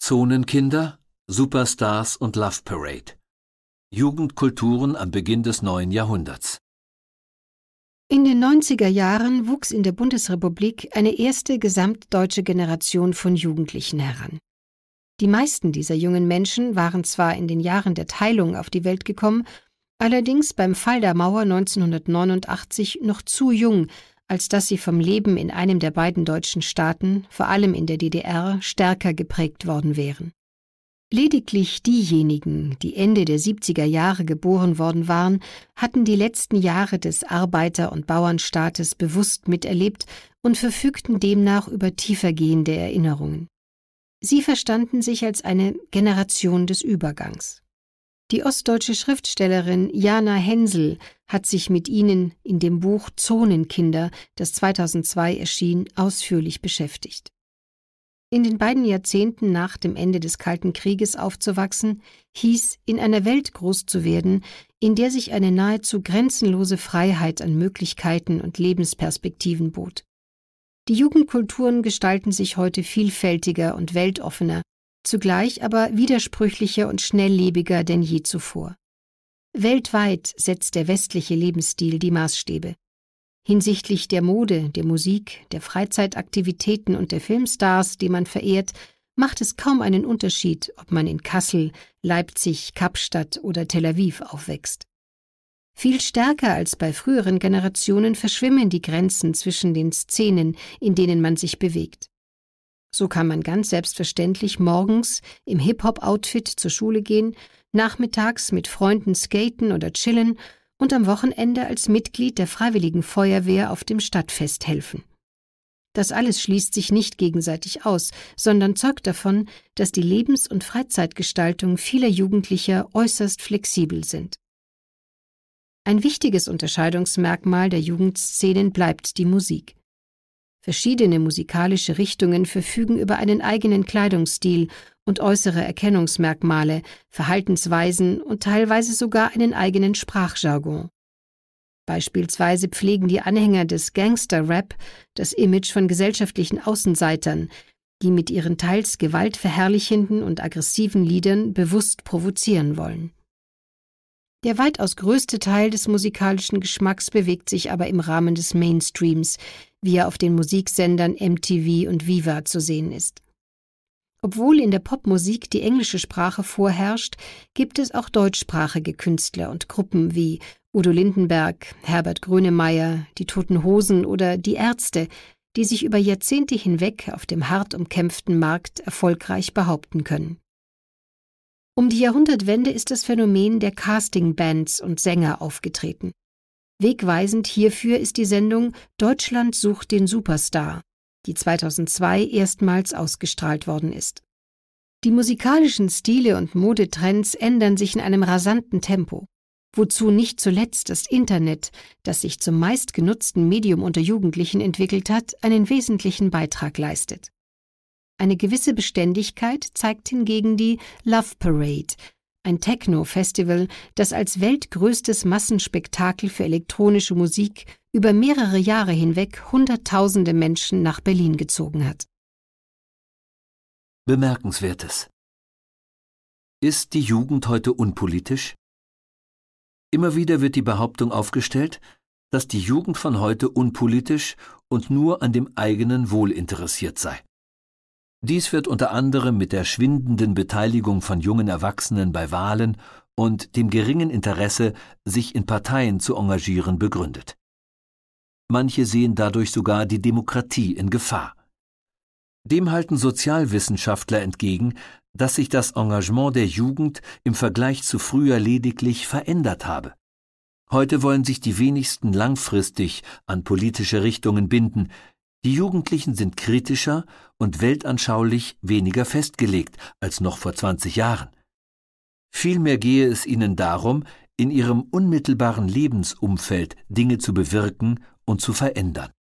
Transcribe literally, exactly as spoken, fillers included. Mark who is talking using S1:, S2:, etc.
S1: Zonenkinder, Superstars und Love Parade. Jugendkulturen am Beginn des neuen Jahrhunderts.
S2: In den neunziger Jahren wuchs in der Bundesrepublik eine erste gesamtdeutsche Generation von Jugendlichen heran. Die meisten dieser jungen Menschen waren zwar in den Jahren der Teilung auf die Welt gekommen, allerdings beim Fall der Mauer neunzehnhundertneunundachtzig noch zu jung, als dass sie vom Leben in einem der beiden deutschen Staaten, vor allem in der D D R, stärker geprägt worden wären. Lediglich diejenigen, die Ende der siebziger Jahre geboren worden waren, hatten die letzten Jahre des Arbeiter- und Bauernstaates bewusst miterlebt und verfügten demnach über tiefergehende Erinnerungen. Sie verstanden sich als eine Generation des Übergangs. Die ostdeutsche Schriftstellerin Jana Hensel hat sich mit ihnen in dem Buch Zonenkinder, das zweitausendzwei erschien, ausführlich beschäftigt. In den beiden Jahrzehnten nach dem Ende des Kalten Krieges aufzuwachsen, hieß, in einer Welt groß zu werden, in der sich eine nahezu grenzenlose Freiheit an Möglichkeiten und Lebensperspektiven bot. Die Jugendkulturen gestalten sich heute vielfältiger und weltoffener, zugleich aber widersprüchlicher und schnelllebiger denn je zuvor. Weltweit setzt der westliche Lebensstil die Maßstäbe. Hinsichtlich der Mode, der Musik, der Freizeitaktivitäten und der Filmstars, die man verehrt, macht es kaum einen Unterschied, ob man in Kassel, Leipzig, Kapstadt oder Tel Aviv aufwächst. Viel stärker als bei früheren Generationen verschwimmen die Grenzen zwischen den Szenen, in denen man sich bewegt. So kann man ganz selbstverständlich morgens im Hip-Hop-Outfit zur Schule gehen, nachmittags mit Freunden skaten oder chillen und am Wochenende als Mitglied der Freiwilligen Feuerwehr auf dem Stadtfest helfen. Das alles schließt sich nicht gegenseitig aus, sondern zeugt davon, dass die Lebens- und Freizeitgestaltung vieler Jugendlicher äußerst flexibel sind. Ein wichtiges Unterscheidungsmerkmal der Jugendszenen bleibt die Musik. Verschiedene musikalische Richtungen verfügen über einen eigenen Kleidungsstil und äußere Erkennungsmerkmale, Verhaltensweisen und teilweise sogar einen eigenen Sprachjargon. Beispielsweise pflegen die Anhänger des Gangster-Rap das Image von gesellschaftlichen Außenseitern, die mit ihren teils gewaltverherrlichenden und aggressiven Liedern bewusst provozieren wollen. Der weitaus größte Teil des musikalischen Geschmacks bewegt sich aber im Rahmen des Mainstreams, wie er auf den Musiksendern M T V und Viva zu sehen ist. Obwohl in der Popmusik die englische Sprache vorherrscht, gibt es auch deutschsprachige Künstler und Gruppen wie Udo Lindenberg, Herbert Grönemeyer, die Toten Hosen oder die Ärzte, die sich über Jahrzehnte hinweg auf dem hart umkämpften Markt erfolgreich behaupten können. Um die Jahrhundertwende ist das Phänomen der Casting-Bands und Sänger aufgetreten. Wegweisend hierfür ist die Sendung Deutschland sucht den Superstar, die zweitausendzwei erstmals ausgestrahlt worden ist. Die musikalischen Stile und Modetrends ändern sich in einem rasanten Tempo, wozu nicht zuletzt das Internet, das sich zum meistgenutzten Medium unter Jugendlichen entwickelt hat, einen wesentlichen Beitrag leistet. Eine gewisse Beständigkeit zeigt hingegen die Love Parade, ein Techno-Festival, das als weltgrößtes Massenspektakel für elektronische Musik über mehrere Jahre hinweg Hunderttausende Menschen nach Berlin gezogen hat.
S1: Bemerkenswertes. Ist die Jugend heute unpolitisch? Immer wieder wird die Behauptung aufgestellt, dass die Jugend von heute unpolitisch und nur an dem eigenen Wohl interessiert sei. Dies wird unter anderem mit der schwindenden Beteiligung von jungen Erwachsenen bei Wahlen und dem geringen Interesse, sich in Parteien zu engagieren, begründet. Manche sehen dadurch sogar die Demokratie in Gefahr. Dem halten Sozialwissenschaftler entgegen, dass sich das Engagement der Jugend im Vergleich zu früher lediglich verändert habe. Heute wollen sich die wenigsten langfristig an politische Richtungen binden. Die Jugendlichen sind kritischer und weltanschaulich weniger festgelegt als noch vor zwanzig Jahren. Vielmehr gehe es ihnen darum, in ihrem unmittelbaren Lebensumfeld Dinge zu bewirken und zu verändern.